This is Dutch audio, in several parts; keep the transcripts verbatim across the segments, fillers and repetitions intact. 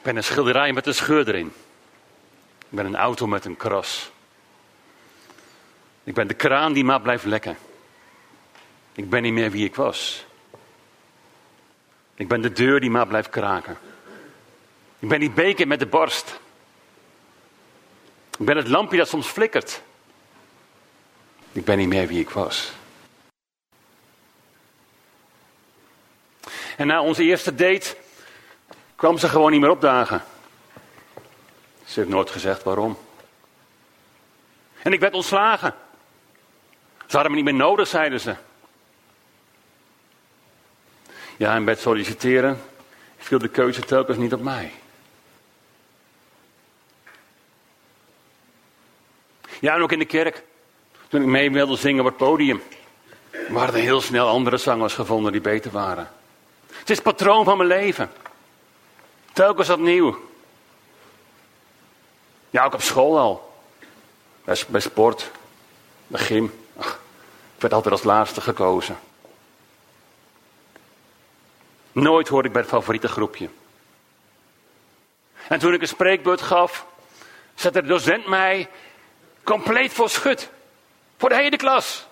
ben een schilderij met een scheur erin. Ik ben een auto met een kras. Ik ben de kraan die maar blijft lekken. Ik ben niet meer wie ik was. Ik ben de deur die maar blijft kraken. Ik ben die beker met de borst. Ik ben het lampje dat soms flikkert. Ik ben niet meer wie ik was. En na onze eerste date kwam ze gewoon niet meer opdagen. Ze heeft nooit gezegd waarom. En ik werd ontslagen. Ze hadden me niet meer nodig, zeiden ze. Ja, en bij het solliciteren viel de keuze telkens niet op mij. Ja, en ook in de kerk. Toen ik mee wilde zingen op het podium. We hadden heel snel andere zangers gevonden die beter waren. Het is het patroon van mijn leven. Telkens opnieuw. Ja, ook op school al. Bij, bij sport. Bij gym. Ach, ik werd altijd als laatste gekozen. Nooit hoorde ik bij het favoriete groepje. En toen ik een spreekbeurt gaf, zette de docent mij compleet voor schut. Voor de hele klas.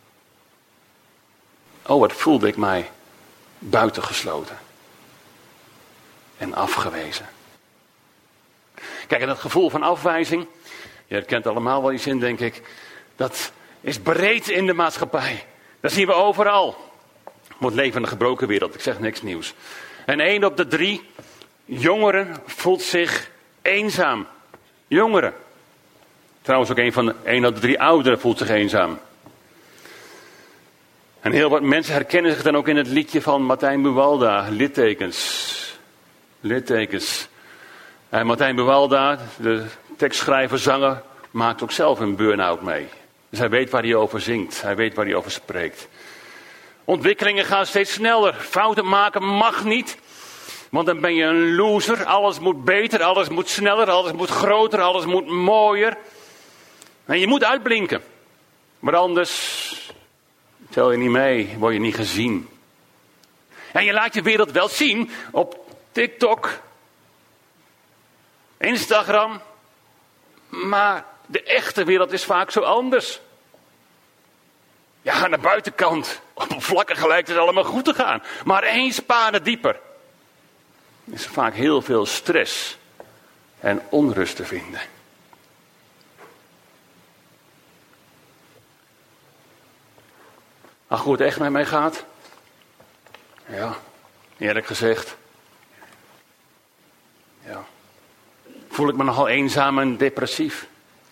Oh, wat voelde ik mij buitengesloten. En afgewezen. Kijk, en dat gevoel van afwijzing, je herkent allemaal wel iets in, denk ik. Dat is breed in de maatschappij. Dat zien we overal. Het leven in een gebroken wereld, ik zeg niks nieuws. En één op de drie jongeren voelt zich eenzaam. Jongeren. Trouwens ook één van de één op de drie ouderen voelt zich eenzaam. En heel wat mensen herkennen zich dan ook in het liedje van Martijn Buwalda, Littekens. Littekens. En Martijn Buwalda, de tekstschrijver, zanger, maakt ook zelf een burn-out mee. Dus hij weet waar hij over zingt, hij weet waar hij over spreekt. Ontwikkelingen gaan steeds sneller. Fouten maken mag niet. Want dan ben je een loser. Alles moet beter, alles moet sneller, alles moet groter, alles moet mooier. En je moet uitblinken. Maar anders tel je niet mee, word je niet gezien. En je laat je wereld wel zien op TikTok, Instagram. Maar de echte wereld is vaak zo anders. Ja, aan de buitenkant, oppervlakkig lijkt het allemaal goed te gaan. Maar één spade dieper is vaak heel veel stress en onrust te vinden. Ach, hoe het echt met mij gaat? Ja, eerlijk gezegd. Ja. Voel ik me nogal eenzaam en depressief.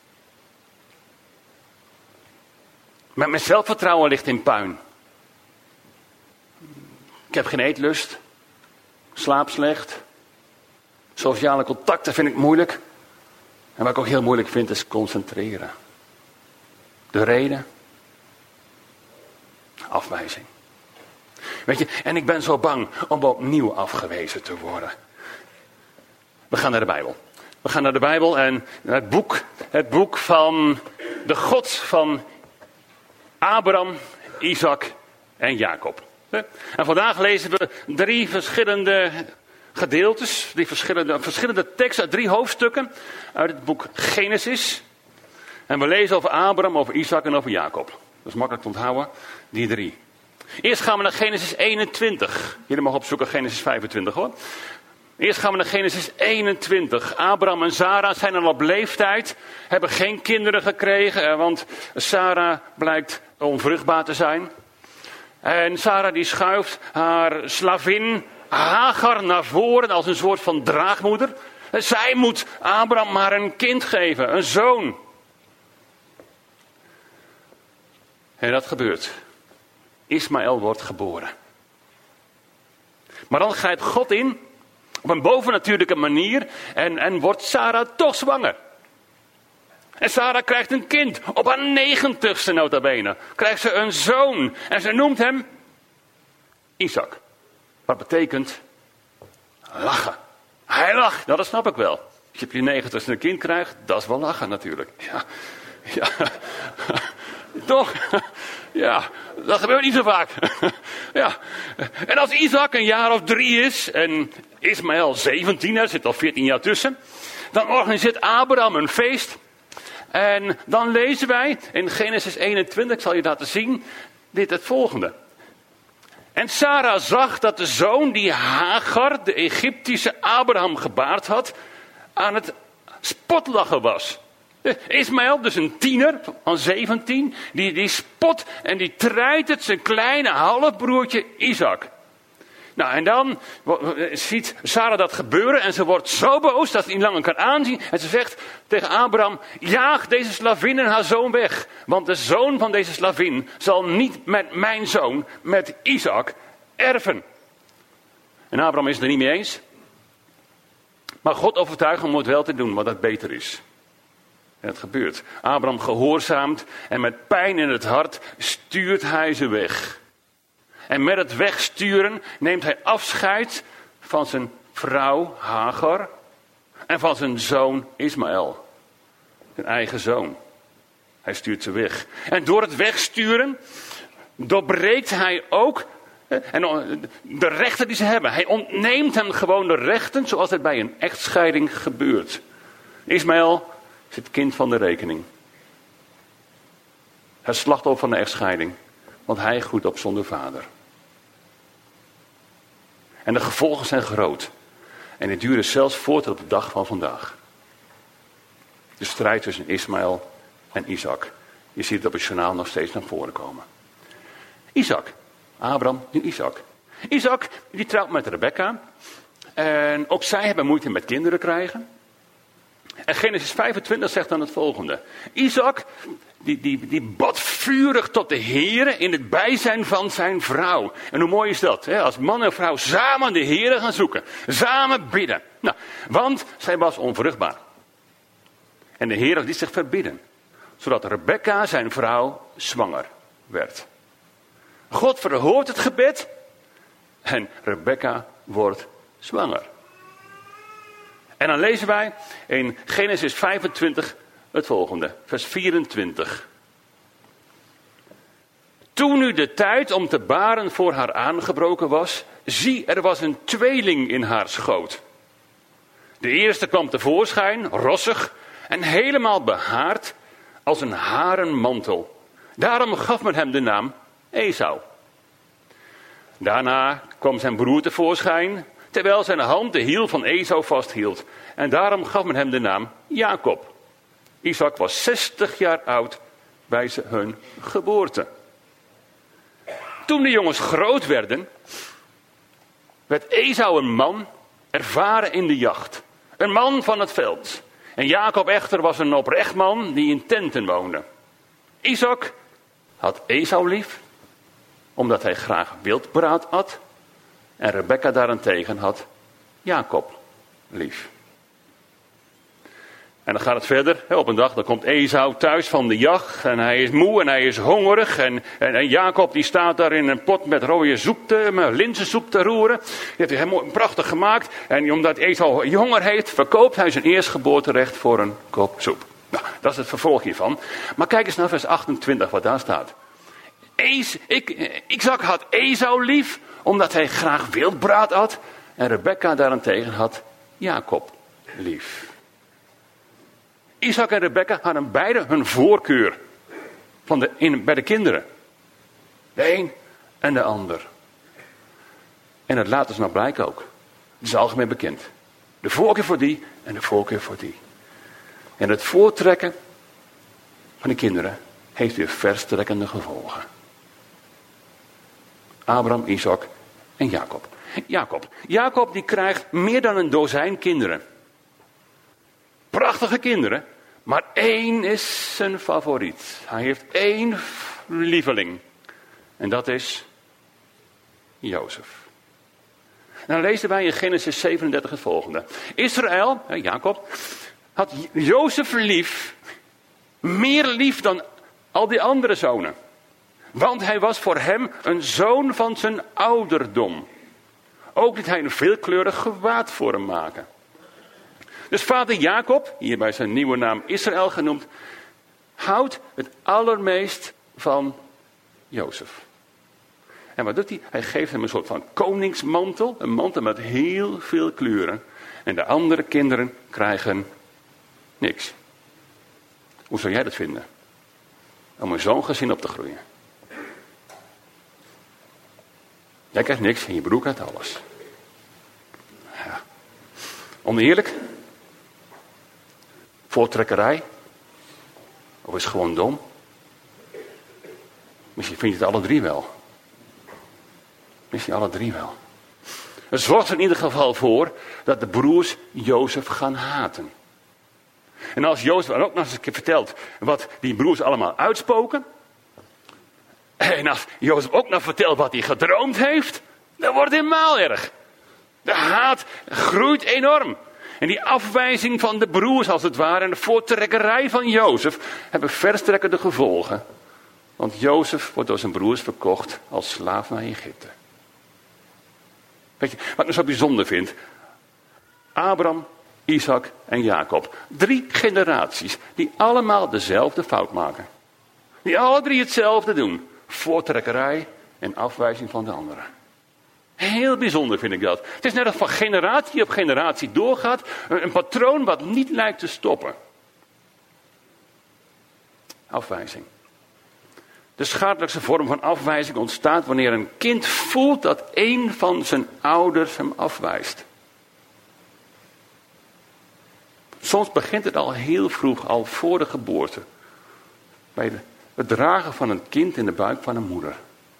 Met mijn zelfvertrouwen ligt in puin. Ik heb geen eetlust. Slaap slecht. Sociale contacten vind ik moeilijk. En wat ik ook heel moeilijk vind is concentreren. De reden? Afwijzing. Weet je, en ik ben zo bang om opnieuw afgewezen te worden. We gaan naar de Bijbel. We gaan naar de Bijbel en het boek, het boek van de God van Abraham, Isaac en Jacob. En vandaag lezen we drie verschillende gedeeltes, drie verschillende, verschillende teksten uit drie hoofdstukken uit het boek Genesis. En we lezen over Abraham, over Isaac en over Jacob. Dat is makkelijk te onthouden, die drie. Eerst gaan we naar Genesis eenentwintig. Jullie mogen opzoeken Genesis vijfentwintig hoor. Eerst gaan we naar Genesis eenentwintig. Abraham en Sarah zijn al op leeftijd, hebben geen kinderen gekregen, want Sarah blijkt onvruchtbaar te zijn. En Sarah die schuift haar slavin Hagar naar voren als een soort van draagmoeder. Zij moet Abraham maar een kind geven, een zoon. En dat gebeurt. Ismaël wordt geboren. Maar dan grijpt God in, op een bovennatuurlijke manier, en, en wordt Sarah toch zwanger. En Sarah krijgt een kind, op haar negentigste nota bene. Krijgt ze een zoon, en ze noemt hem Isaac. Wat betekent lachen. Hij lacht, nou, dat snap ik wel. Als je op je negentigste een kind krijgt, dat is wel lachen natuurlijk. Ja, ja. Toch? Ja, dat gebeurt niet zo vaak. Ja. En als Isaac een jaar of drie is en Ismaël zeventien, er zit al veertien jaar tussen, dan organiseert Abraham een feest. En dan lezen wij in Genesis eenentwintig, ik zal je laten zien, dit het volgende. En Sarah zag dat de zoon die Hagar, de Egyptische Abraham gebaard had, aan het spotlachen was. Ismaël, dus een tiener van zeventien, die, die spot en die treitert zijn kleine halfbroertje Isaac. Nou, en dan ziet Sarah dat gebeuren en ze wordt zo boos dat ze niet langer kan aanzien. En ze zegt tegen Abraham, jaag deze slavin en haar zoon weg. Want de zoon van deze slavin zal niet met mijn zoon, met Isaac, erven. En Abraham is het er niet mee eens. Maar God overtuigt hem om het wel te doen, wat dat beter is. En het gebeurt. Abraham gehoorzaamt en met pijn in het hart stuurt hij ze weg. En met het wegsturen neemt hij afscheid van zijn vrouw Hagar en van zijn zoon Ismaël. Zijn eigen zoon. Hij stuurt ze weg. En door het wegsturen doorbreekt hij ook de rechten die ze hebben. Hij ontneemt hem gewoon de rechten zoals het bij een echtscheiding gebeurt. Ismaël is het kind van de rekening. Het slachtoffer van de echtscheiding. Want hij groeit op zonder vader. En de gevolgen zijn groot. En het duurde zelfs voort op de dag van vandaag. De strijd tussen Ismaël en Isaac. Je ziet het op het journaal nog steeds naar voren komen. Isaac. Abraham, nu Isaac. Isaac, die trouwt met Rebekka. En ook zij hebben moeite met kinderen krijgen. En Genesis vijfentwintig zegt dan het volgende. Isaac, die, die, die bad vurig tot de Heere in het bijzijn van zijn vrouw. En hoe mooi is dat? Hè? Als man en vrouw samen de Heere gaan zoeken. Samen bidden. Nou, want zij was onvruchtbaar. En de Heere liet zich verbidden. Zodat Rebekka, zijn vrouw, zwanger werd. God verhoort het gebed. En Rebekka wordt zwanger. En dan lezen wij in Genesis vijfentwintig het volgende, vers vierentwintig. Toen nu de tijd om te baren voor haar aangebroken was, zie, er was een tweeling in haar schoot. De eerste kwam tevoorschijn, rossig en helemaal behaard als een haren mantel. Daarom gaf men hem de naam Esau. Daarna kwam zijn broer tevoorschijn, terwijl zijn hand de hiel van Esau vasthield. En daarom gaf men hem de naam Jacob. Isaac was zestig jaar oud bij hun geboorte. Toen de jongens groot werden, werd Esau een man ervaren in de jacht. Een man van het veld. En Jacob echter was een oprecht man die in tenten woonde. Isaac had Esau lief, omdat hij graag wildbraad at. En Rebekka daarentegen had Jacob lief. En dan gaat het verder. Op een dag dan komt Esau thuis van de jacht. En hij is moe en hij is hongerig. En, en, en Jacob die staat daar in een pot met rode soep te, met linzensoep te roeren. Die heeft hij helemaal prachtig gemaakt. En omdat Esau honger heeft, verkoopt hij zijn eerstgeboorterecht voor een kop soep. Nou, dat is het vervolg hiervan. Maar kijk eens naar vers achtentwintig wat daar staat. Es, ik, Isaac had Esau lief, omdat hij graag wildbraad at. En Rebekka daarentegen had Jacob lief. Isaac en Rebekka hadden beide hun voorkeur van de, in, bij de kinderen. De een en de ander. En dat laten ze nog blijken ook. Het is algemeen bekend. De voorkeur voor die en de voorkeur voor die. En het voortrekken van de kinderen heeft weer verstrekkende gevolgen. Abraham, Isaac en Jacob. Jacob. Jacob die krijgt meer dan een dozijn kinderen. Prachtige kinderen. Maar één is zijn favoriet. Hij heeft één lieveling. En dat is Jozef. En dan lezen wij in Genesis zevenendertig het volgende. Israël, Jacob, had Jozef lief. Meer lief dan al die andere zonen. Want hij was voor hem een zoon van zijn ouderdom. Ook liet hij een veelkleurig gewaad voor hem maken. Dus vader Jacob, hier bij zijn nieuwe naam Israël genoemd, houdt het allermeest van Jozef. En wat doet hij? Hij geeft hem een soort van koningsmantel. Een mantel met heel veel kleuren. En de andere kinderen krijgen niks. Hoe zou jij dat vinden? Om in zo'n gezin op te groeien. Jij krijgt niks en je broer krijgt alles. Ja. Oneerlijk? Voortrekkerij? Of is het gewoon dom? Misschien vind je het alle drie wel. Misschien alle drie wel. Het zorgt er in ieder geval voor dat de broers Jozef gaan haten. En als Jozef ook nog eens een keer vertelt wat die broers allemaal uitspoken. En als Jozef ook nog vertelt wat hij gedroomd heeft. Dan wordt het helemaal erg. De haat groeit enorm. En die afwijzing van de broers als het ware en de voortrekkerij van Jozef hebben verstrekkende gevolgen. Want Jozef wordt door zijn broers verkocht als slaaf naar Egypte. Weet je wat ik zo bijzonder vind? Abraham, Isaac en Jacob. Drie generaties die allemaal dezelfde fout maken. Die alle drie hetzelfde doen. Voortrekkerij en afwijzing van de anderen. Heel bijzonder vind ik dat. Het is net als van generatie op generatie doorgaat. Een, een patroon wat niet lijkt te stoppen. Afwijzing. De schadelijkste vorm van afwijzing ontstaat wanneer een kind voelt dat een van zijn ouders hem afwijst. Soms begint het al heel vroeg, al voor de geboorte. Bij het dragen van een kind in de buik van een moeder.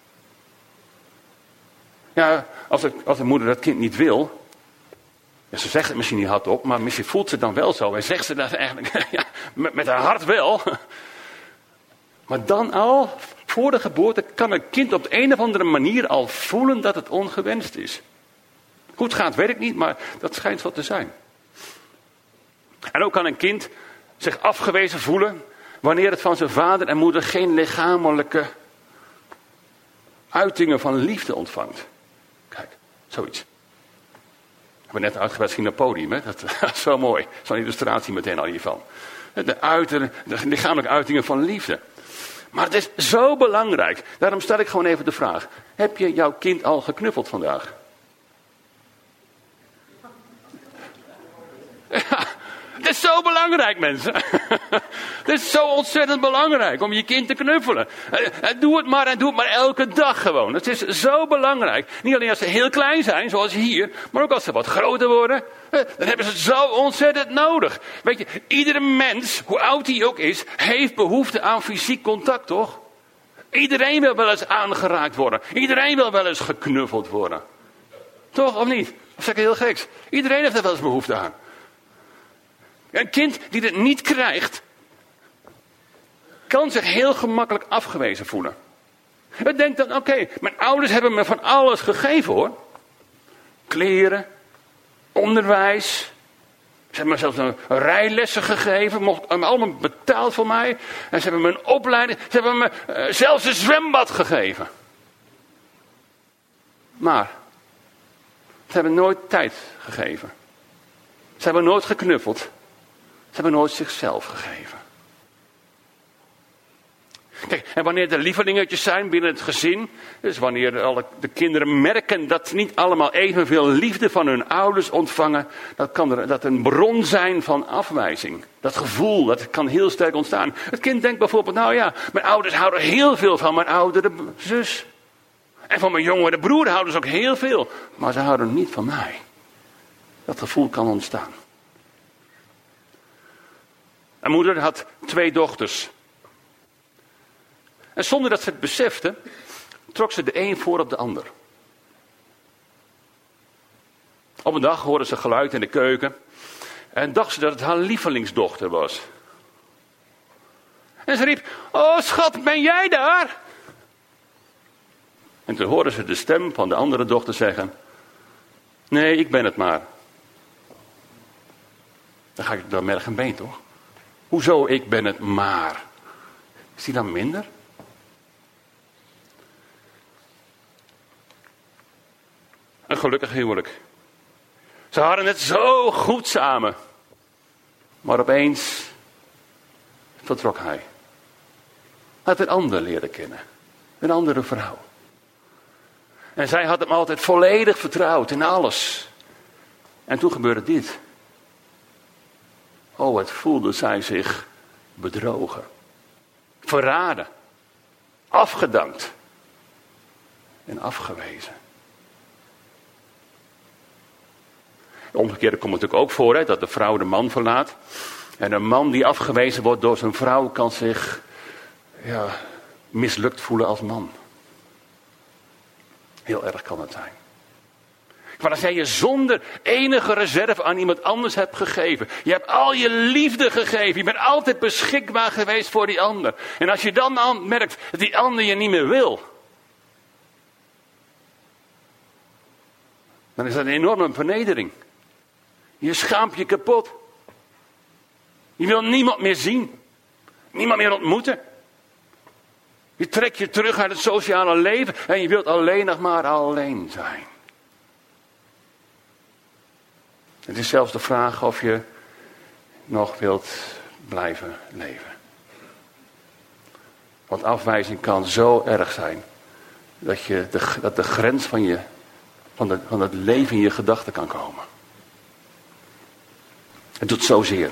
Ja, als de, als de moeder dat kind niet wil. Ja, ze zegt het misschien niet hardop, maar misschien voelt ze het dan wel zo. En zegt ze dat eigenlijk ja, met, met haar hart wel. Maar dan al, voor de geboorte, kan een kind op de een of andere manier al voelen dat het ongewenst is. Hoe het gaat, weet ik niet, maar dat schijnt zo te zijn. En ook kan een kind zich afgewezen voelen wanneer het van zijn vader en moeder geen lichamelijke uitingen van liefde ontvangt. Kijk, zoiets. We hebben net uitgebreid gezien op het podium, hè? Dat is zo mooi. Zo'n illustratie meteen al hiervan. De, uiter, de lichamelijke uitingen van liefde. Maar het is zo belangrijk. Daarom stel ik gewoon even de vraag. Heb je jouw kind al geknuffeld vandaag? Ja, het is zo belangrijk, mensen. Het is zo ontzettend belangrijk om je kind te knuffelen. Doe het maar en doe het maar elke dag gewoon. Het is zo belangrijk. Niet alleen als ze heel klein zijn, zoals hier, maar ook als ze wat groter worden. Dan hebben ze het zo ontzettend nodig. Weet je, iedere mens, hoe oud hij ook is, heeft behoefte aan fysiek contact, toch? Iedereen wil wel eens aangeraakt worden. Iedereen wil wel eens geknuffeld worden. Toch, of niet? Of zeg ik heel geks? Iedereen heeft er wel eens behoefte aan. Een kind die het niet krijgt, kan zich heel gemakkelijk afgewezen voelen. Het denkt dan, oké, okay, mijn ouders hebben me van alles gegeven hoor. Kleren, onderwijs. Ze hebben me zelfs een rijlessen gegeven, mocht, allemaal betaald voor mij. En ze hebben me een opleiding, ze hebben me uh, zelfs een zwembad gegeven. Maar, ze hebben nooit tijd gegeven. Ze hebben nooit geknuffeld. Ze hebben nooit zichzelf gegeven. Kijk, en wanneer er lievelingetjes zijn binnen het gezin, dus wanneer alle, de kinderen merken dat ze niet allemaal evenveel liefde van hun ouders ontvangen, dat kan er, dat een bron zijn van afwijzing. Dat gevoel, dat kan heel sterk ontstaan. Het kind denkt bijvoorbeeld, nou ja, mijn ouders houden heel veel van mijn oudere zus. En van mijn jongere broer houden ze ook heel veel, maar ze houden niet van mij. Dat gevoel kan ontstaan. Een moeder had twee dochters. En zonder dat ze het besefte, trok ze de een voor op de ander. Op een dag hoorde ze geluid in de keuken. En dacht ze dat het haar lievelingsdochter was. En ze riep, oh schat, ben jij daar? En toen hoorde ze de stem van de andere dochter zeggen, nee, ik ben het maar. Dan ga ik door merg en been, toch? Hoezo, ik ben het maar? Is die dan minder? Een gelukkig huwelijk. Ze hadden het zo goed samen. Maar opeens vertrok hij. had een ander leren kennen. Een andere vrouw. En zij had hem altijd volledig vertrouwd in alles. En toen gebeurde dit. Oh, wat voelde zij zich bedrogen. Verraden. Afgedankt. En afgewezen. Omgekeerd komt het natuurlijk ook voor, hè, dat de vrouw de man verlaat. En een man die afgewezen wordt door zijn vrouw kan zich ja, mislukt voelen als man. Heel erg kan het zijn. Maar als jij je zonder enige reserve aan iemand anders hebt gegeven. Je hebt al je liefde gegeven. Je bent altijd beschikbaar geweest voor die ander. En als je dan merkt dat die ander je niet meer wil. Dan is dat een enorme vernedering. Je schaamt je kapot. Je wil niemand meer zien. Niemand meer ontmoeten. Je trekt je terug uit het sociale leven. En je wilt alleen nog maar alleen zijn. Het is zelfs de vraag of je nog wilt blijven leven. Want afwijzing kan zo erg zijn. Dat, je de, dat de grens van, je, van, de, van het leven in je gedachten kan komen. Het doet zozeer.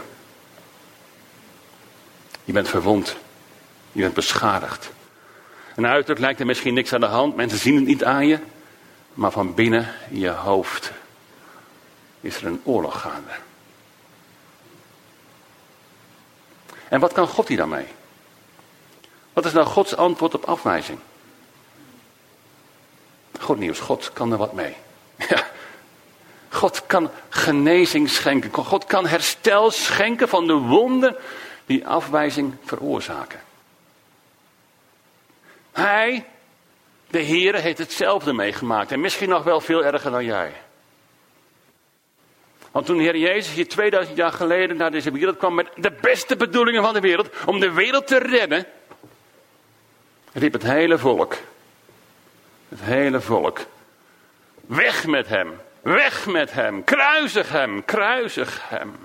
Je bent verwond. Je bent beschadigd. En uiterlijk lijkt er misschien niks aan de hand. Mensen zien het niet aan je. Maar van binnen in je hoofd is er een oorlog gaande. En wat kan God hier dan mee? Wat is nou Gods antwoord op afwijzing? Goed nieuws, God kan er wat mee. Ja. God kan genezing schenken. God kan herstel schenken van de wonden die afwijzing veroorzaken. Hij, de Heere, heeft hetzelfde meegemaakt. En misschien nog wel veel erger dan jij. Want toen de Heer Jezus hier tweeduizend jaar geleden naar deze wereld kwam met de beste bedoelingen van de wereld, om de wereld te redden, riep het hele volk, het hele volk, weg met hem, weg met hem, kruisig hem, kruisig hem.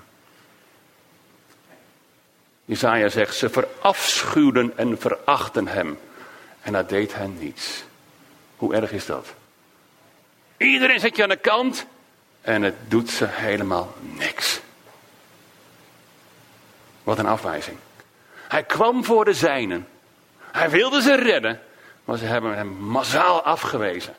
Jesaja zegt, ze verafschuwden en verachten hem. En dat deed hen niets. Hoe erg is dat? Iedereen zet je aan de kant. En het doet ze helemaal niks. Wat een afwijzing. Hij kwam voor de zijnen. Hij wilde ze redden. Maar ze hebben hem massaal afgewezen.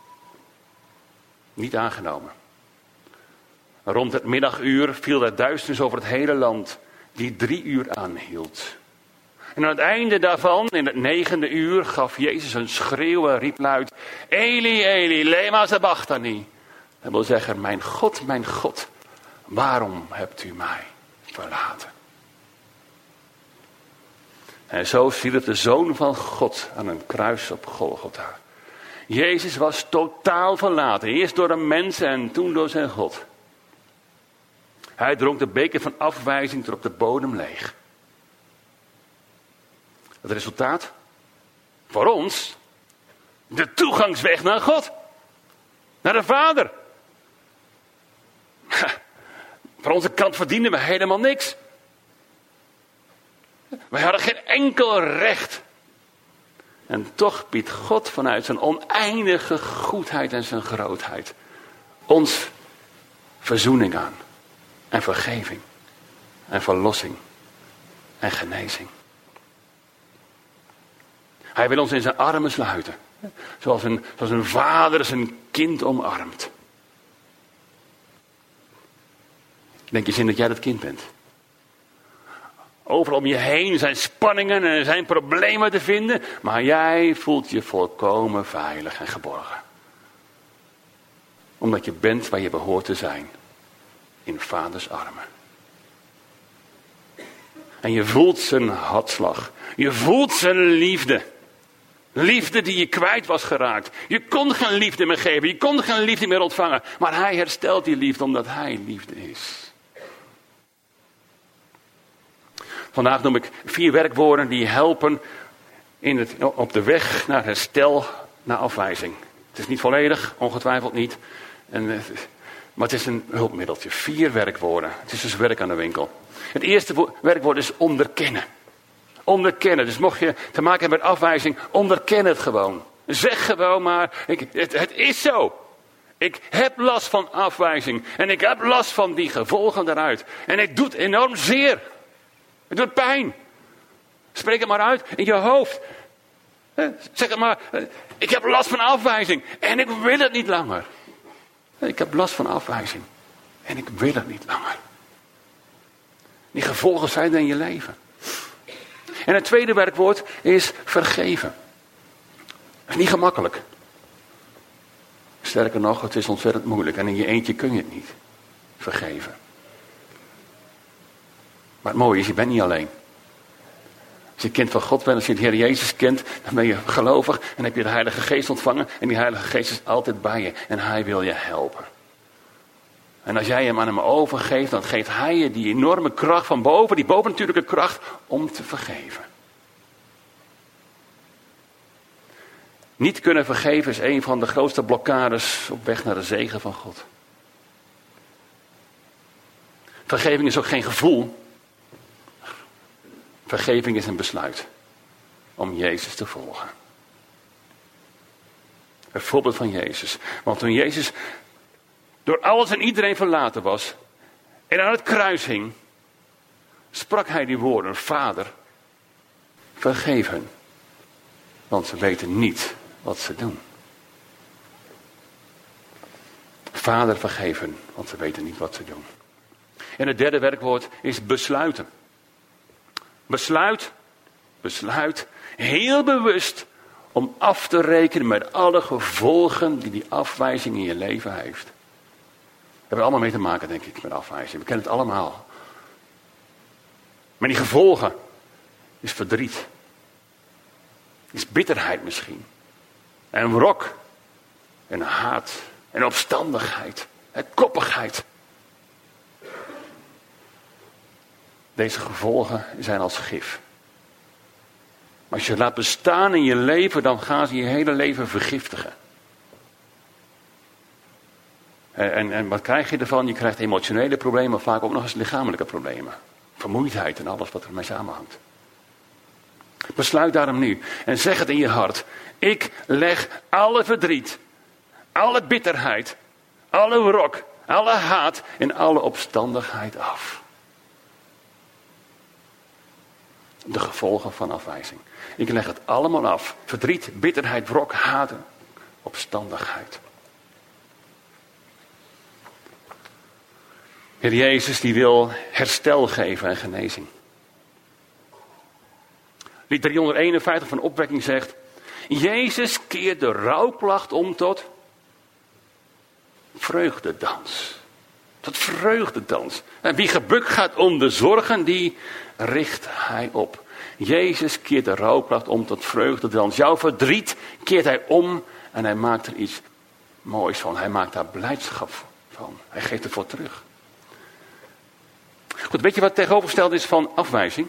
Niet aangenomen. Rond het middaguur viel er duisternis over het hele land. Die drie uur aanhield. En aan het einde daarvan, in het negende uur, gaf Jezus een schreeuw en riep luid: Eli, Eli, lema sabachthani. Dat wil zeggen, mijn God, mijn God, waarom hebt u mij verlaten? En zo stierf de Zoon van God aan een kruis op Golgotha. Jezus was totaal verlaten, eerst door een mens en toen door zijn God. Hij dronk de beker van afwijzing tot op de bodem leeg. Het resultaat? Voor ons, de toegangsweg naar God. Naar de Vader. Van onze kant verdienden we helemaal niks. Wij hadden geen enkel recht. En toch biedt God vanuit zijn oneindige goedheid en zijn grootheid ons verzoening aan. En vergeving. En verlossing. En genezing. Hij wil ons in zijn armen sluiten. Zoals een, zoals een vader zijn kind omarmt. Denk je zin dat jij dat kind bent? Overal om je heen zijn spanningen en zijn problemen te vinden. Maar jij voelt je volkomen veilig en geborgen. Omdat je bent waar je behoort te zijn. In vaders armen. En je voelt zijn hartslag. Je voelt zijn liefde. Liefde die je kwijt was geraakt. Je kon geen liefde meer geven. Je kon geen liefde meer ontvangen. Maar hij herstelt die liefde omdat hij liefde is. Vandaag noem ik vier werkwoorden die helpen in het, op de weg naar herstel, naar afwijzing. Het is niet volledig, ongetwijfeld niet. En, maar het is een hulpmiddeltje. Vier werkwoorden. Het is dus werk aan de winkel. Het eerste werkwoord is onderkennen. Onderkennen. Dus mocht je te maken hebben met afwijzing, onderken het gewoon. Zeg gewoon maar, ik, het, het is zo. Ik heb last van afwijzing. En ik heb last van die gevolgen daaruit. En het doet enorm zeer. Het doet pijn. Spreek het maar uit in je hoofd. Zeg het maar, ik heb last van afwijzing. En ik wil het niet langer. Ik heb last van afwijzing. En ik wil het niet langer. Die gevolgen zijn er in je leven. En het tweede werkwoord is vergeven. Dat is niet gemakkelijk. Sterker nog, het is ontzettend moeilijk. En in je eentje kun je het niet. Vergeven. Maar het mooie is, je bent niet alleen. Als je kind van God bent, als je de Heer Jezus kent, dan ben je gelovig en heb je de Heilige Geest ontvangen. En die Heilige Geest is altijd bij je en Hij wil je helpen. En als jij hem aan hem overgeeft, dan geeft Hij je die enorme kracht van boven, die bovennatuurlijke kracht, om te vergeven. Niet kunnen vergeven is een van de grootste blokkades op weg naar de zegen van God. Vergeving is ook geen gevoel. Vergeving is een besluit om Jezus te volgen. Het voorbeeld van Jezus. Want toen Jezus door alles en iedereen verlaten was en aan het kruis hing, sprak hij die woorden: Vader, vergeef hen, want ze weten niet wat ze doen. Vader, vergeef hen, want ze weten niet wat ze doen. En het derde werkwoord is besluiten. Besluit, besluit, heel bewust om af te rekenen met alle gevolgen die die afwijzing in je leven heeft. We hebben allemaal mee te maken, denk ik, met afwijzing. We kennen het allemaal. Maar die gevolgen is verdriet. Is bitterheid misschien. En wrok. En haat. En opstandigheid. En koppigheid. Deze gevolgen zijn als gif. Maar als je laat bestaan in je leven, dan gaan ze je hele leven vergiftigen. En, en, en wat krijg je ervan? Je krijgt emotionele problemen, maar vaak ook nog eens lichamelijke problemen. Vermoeidheid en alles wat ermee samenhangt. Besluit daarom nu en zeg het in je hart. Ik leg alle verdriet, alle bitterheid, alle wrok, alle haat en alle opstandigheid af. De gevolgen van afwijzing. Ik leg het allemaal af. Verdriet, bitterheid, wrok, haat, opstandigheid. Heer Jezus die wil herstel geven en genezing. Lied driehonderdeenenvijftig van opwekking zegt: Jezus keert de rouwklacht om tot vreugdedans. Tot vreugdedans. En wie gebukt gaat om de zorgen, die richt hij op. Jezus keert de rouwklacht om tot vreugdedans. Jouw verdriet keert hij om en hij maakt er iets moois van. Hij maakt daar blijdschap van. Hij geeft ervoor terug. Goed, weet je wat tegenovergesteld is van afwijzing?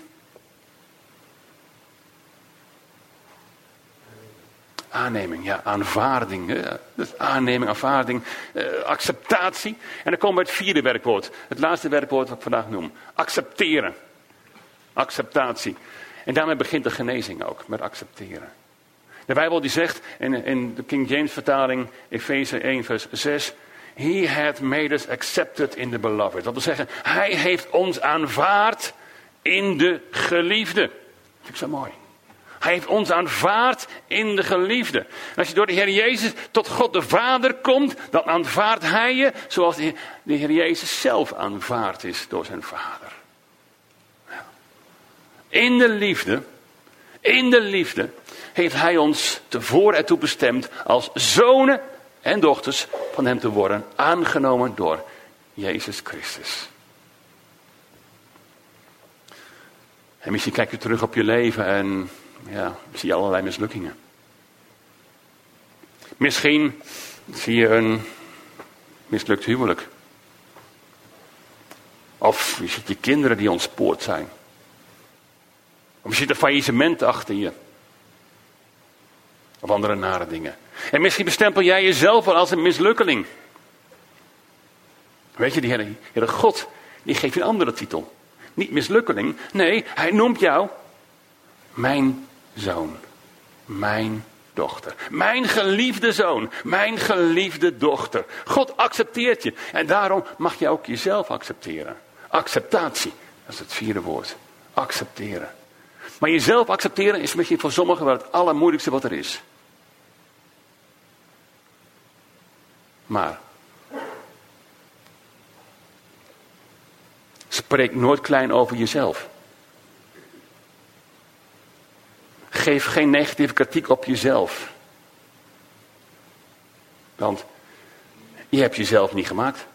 Aanneming, ja, aanvaarding. Ja, dus aanneming, aanvaarding, eh, acceptatie. En dan komen we bij het vierde werkwoord. Het laatste werkwoord wat ik vandaag noem. Accepteren. Acceptatie. En daarmee begint de genezing ook, met accepteren. De Bijbel die zegt, in, in de King James vertaling, Efeze één vers zes... He hath made us accepted in the beloved. Dat wil zeggen, hij heeft ons aanvaard in de geliefde. Dat vind ik zo mooi. Hij heeft ons aanvaard in de geliefde. En als je door de Heer Jezus tot God de Vader komt, dan aanvaardt hij je zoals de Heer Jezus zelf aanvaard is door zijn Vader. In de liefde, in de liefde heeft hij ons tevoren ertoe bestemd als zonen en dochters van hem te worden, aangenomen door Jezus Christus. En misschien kijk je terug op je leven en ja, zie je allerlei mislukkingen. Misschien zie je een mislukt huwelijk. Of je ziet je kinderen die ontspoord zijn. Of je ziet een faillissement achter je. Of andere nare dingen. En misschien bestempel jij jezelf wel als een mislukkeling. Weet je, die Heere, Heere God, die geeft je een andere titel. Niet mislukkeling, nee, hij noemt jou Mijn zoon. Mijn dochter. Mijn geliefde zoon. Mijn geliefde dochter. God accepteert je. En daarom mag je ook jezelf accepteren. Acceptatie. Dat is het vierde woord. Accepteren. Maar jezelf accepteren is misschien voor sommigen wel het allermoeilijkste wat er is. Maar spreek nooit klein over jezelf. Geef geen negatieve kritiek op jezelf. Want je hebt jezelf niet gemaakt.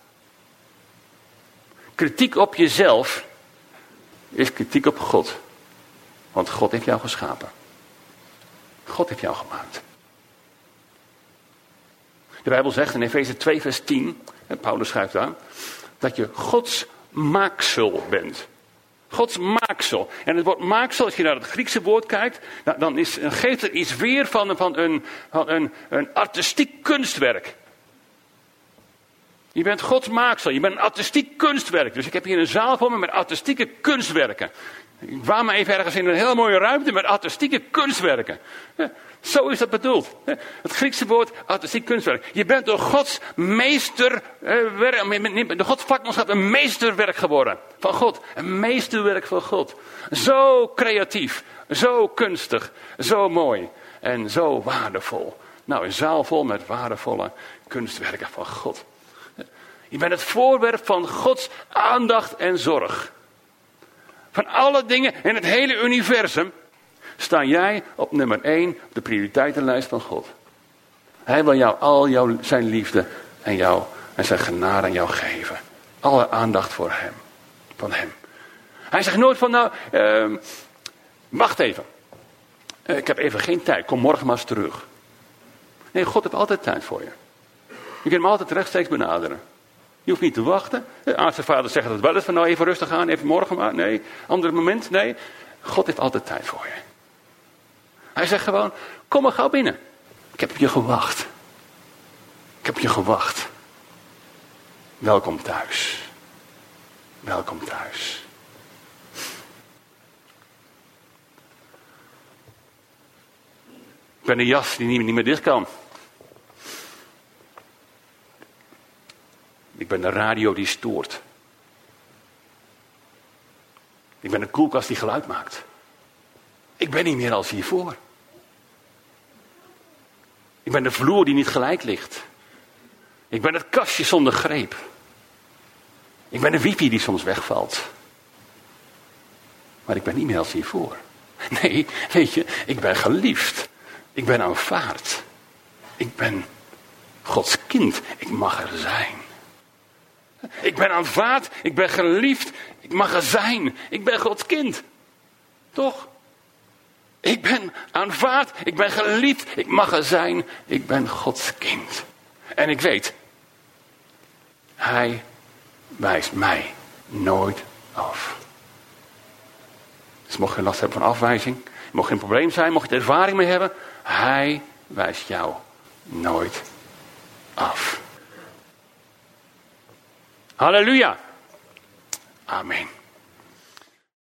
Kritiek op jezelf is kritiek op God. Want God heeft jou geschapen. God heeft jou gemaakt. De Bijbel zegt in Efeze twee vers tien, en Paulus schrijft daar, dat je Gods maaksel bent. Gods maaksel. En het woord maaksel, als je naar het Griekse woord kijkt, dan is, geeft het iets weer van, van, een, van een, een artistiek kunstwerk. Je bent Gods maaksel, je bent een artistiek kunstwerk. Dus ik heb hier een zaal voor me met artistieke kunstwerken. Ik waar me even ergens in een heel mooie ruimte met artistieke kunstwerken. Ja, zo is dat bedoeld. Het Griekse woord artistiek kunstwerk. Je bent door Gods meester, de Gods vakmanschap een meesterwerk geworden. Van God. Een meesterwerk van God. Zo creatief. Zo kunstig. Zo mooi. En zo waardevol. Nou, een zaal vol met waardevolle kunstwerken van God. Je bent het voorwerp van Gods aandacht en zorg. Van alle dingen in het hele universum sta jij op nummer één op de prioriteitenlijst van God. Hij wil jou al jouw, zijn liefde en, jou, en zijn genade aan jou geven. Alle aandacht voor hem. Van hem. Hij zegt nooit van nou, uh, wacht even. Uh, ik heb even geen tijd, kom morgen maar eens terug. Nee, God heeft altijd tijd voor je. Je kunt hem altijd rechtstreeks benaderen. Je hoeft niet te wachten. De aardse vader zegt het wel eens van nou even rustig aan, even morgen maar. Nee, ander moment, nee. God heeft altijd tijd voor je. Hij zegt gewoon, kom maar gauw binnen. Ik heb op je gewacht. Ik heb op je gewacht. Welkom thuis. Welkom thuis. Ik ben een jas die niet, niet meer dicht kan. Ik ben de radio die stoort. Ik ben de koelkast die geluid maakt. Ik ben niet meer als hiervoor. Ik ben de vloer die niet gelijk ligt. Ik ben het kastje zonder greep. Ik ben de wifi die soms wegvalt. Maar ik ben niet meer als hiervoor. Nee, weet je, ik ben geliefd. Ik ben aanvaard. Ik ben Gods kind. Ik mag er zijn. Ik ben aanvaard, ik ben geliefd, ik mag er zijn. Ik ben Gods kind. Toch? Ik ben aanvaard, ik ben geliefd, ik mag er zijn. Ik ben Gods kind. En ik weet, Hij wijst mij nooit af. Dus mocht je last hebben van afwijzing, mocht geen probleem zijn, mocht je er ervaring mee hebben, Hij wijst jou nooit af. Halleluja. Amen.